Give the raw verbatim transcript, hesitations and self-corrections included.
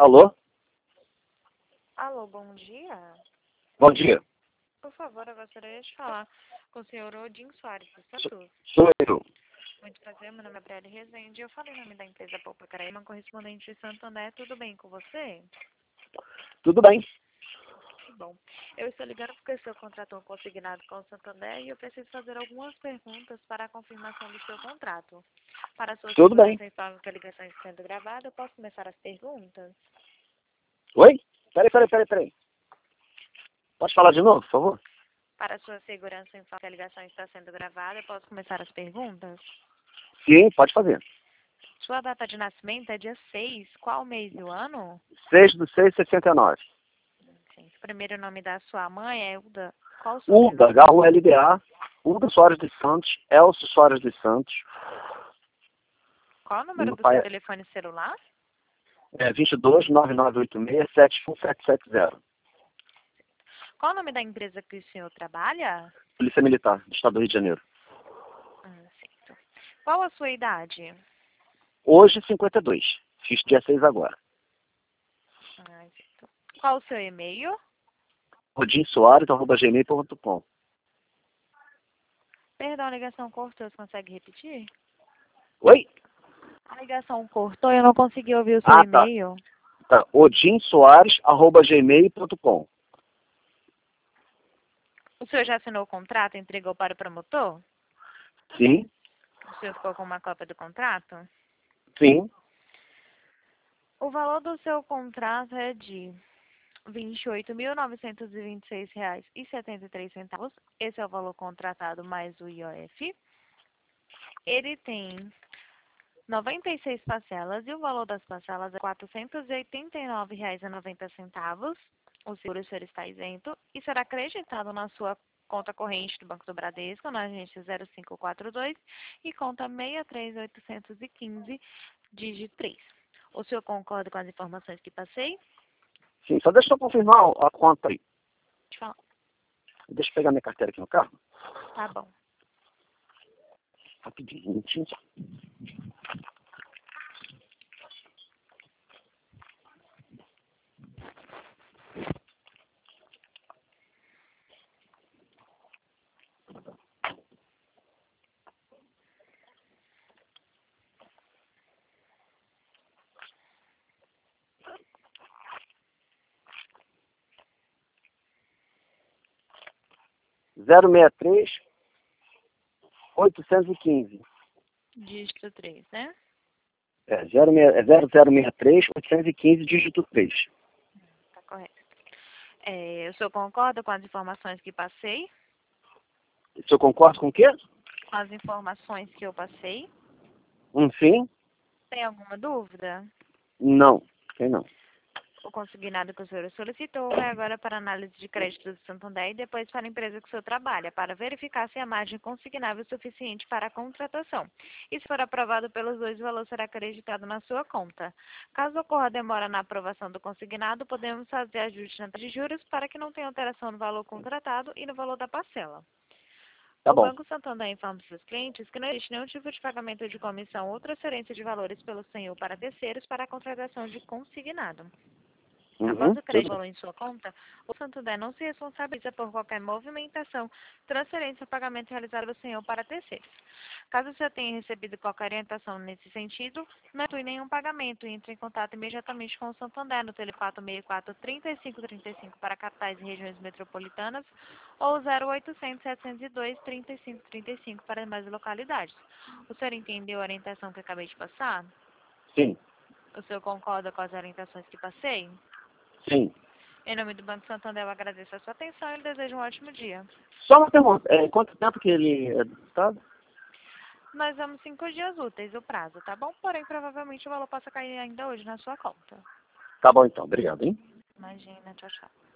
Alô? Alô, bom dia. Bom dia. Por favor, eu gostaria de falar com o senhor Odin Soares dos Sou, Santos. sou eu. Muito prazer, meu nome é Brielle Rezende. Eu falei em nome da empresa Poupa Caraíma, correspondente de Santo André. Tudo bem com você? Tudo bem? Que bom. Eu estou ligando porque o senhor contratou um consignado com o Santo André e eu preciso fazer algumas perguntas para a confirmação do seu contrato. Para a sua Tudo bem. segurança e informe que a ligação está sendo gravada, eu posso começar as perguntas? Oi? Peraí, peraí, peraí, peraí. Pode falar de novo, por favor? Para a sua segurança e informe que a ligação está sendo gravada, eu posso começar as perguntas? Sim, pode fazer. Sua data de nascimento é dia seis. Qual mês do ano? seis de seis de sessenta e nove. Sim. O primeiro nome da sua mãe é Uda. Qual o Uda, sobrenome? H U L D A, Uda Soares dos Santos, Elcio Soares dos Santos. Qual o número Meu do pai seu é, telefone celular? é dois dois nove nove oito seis sete um sete sete zero. Qual o nome da empresa que o senhor trabalha? Polícia Militar, do Estado do Rio de Janeiro. Ah, certo. Qual a sua idade? Hoje, cinquenta e dois. Fiz dia seis agora. Ah, certo. Qual o seu e-mail? odin soares arroba gmail ponto com. Perdão, a ligação cortou. Você consegue repetir? Oi? A ligação cortou e eu não consegui ouvir o seu Ah, tá. e-mail. Tá. odin soares arroba gmail ponto com. O senhor já assinou o contrato e entregou para o promotor? Sim, O senhor ficou com uma cópia do contrato? sim. O valor do seu contrato é de vinte e oito mil novecentos e vinte e seis reais e setenta e três centavos. Esse é o valor contratado mais o I O F. Ele tem noventa e seis parcelas e o valor das parcelas é quatrocentos e oitenta e nove reais e noventa centavos. O seguro o senhor está isento e será acreditado na sua conta corrente do Banco do Bradesco, na agência zero cinco quatro dois e conta seis três oito um cinco, dígito três. O senhor concorda com as informações que passei? Sim, só deixa eu confirmar a conta aí. Deixa eu falar. Deixa eu pegar minha carteira aqui no carro. Tá bom. Rapidinho, um minutinho só. zero seis três oitocentos e quinze. Dígito três, né? É, zero seis é zero zero seis três oitocentos e quinze, dígito três. Tá correto. É, o senhor concorda com as informações que passei? O senhor concorda com o quê? Com as informações que eu passei? Um sim? Tem alguma dúvida? Não. Tem não. O consignado que o senhor solicitou vai agora para a análise de crédito do Santander e depois para a empresa que o senhor trabalha, para verificar se a margem consignável é suficiente para a contratação. E se for aprovado pelos dois, o valor será acreditado na sua conta. Caso ocorra demora na aprovação do consignado, podemos fazer ajuste na taxa de juros para que não tenha alteração no valor contratado e no valor da parcela. Tá O bom. Banco Santander informa seus clientes que não existe nenhum tipo de pagamento de comissão ou transferência de valores pelo senhor para terceiros para a contratação de consignado. Após Uhum, o crédito tudo bem. valor em sua conta, o Santander não se responsabiliza por qualquer movimentação, transferência ou pagamento realizado pelo senhor para terceiros. Caso o senhor tenha recebido qualquer orientação nesse sentido, não inclui nenhum pagamento e entre em contato imediatamente com o Santander no tele quatro seis quatro, três cinco três cinco para capitais e regiões metropolitanas ou zero oitocentos, setecentos e dois, trinta e cinco trinta e cinco para demais localidades. O senhor entendeu a orientação que eu acabei de passar? Sim, O senhor concorda com as orientações que passei? sim. Em nome do Banco Santander, eu agradeço a sua atenção e lhe desejo um ótimo dia. Só uma pergunta. É, quanto tempo que ele é deputado? Nós damos cinco dias úteis o prazo, tá bom? Porém, provavelmente o valor possa cair ainda hoje na sua conta. Tá bom então. Obrigado, hein? Imagina, tchau, tchau.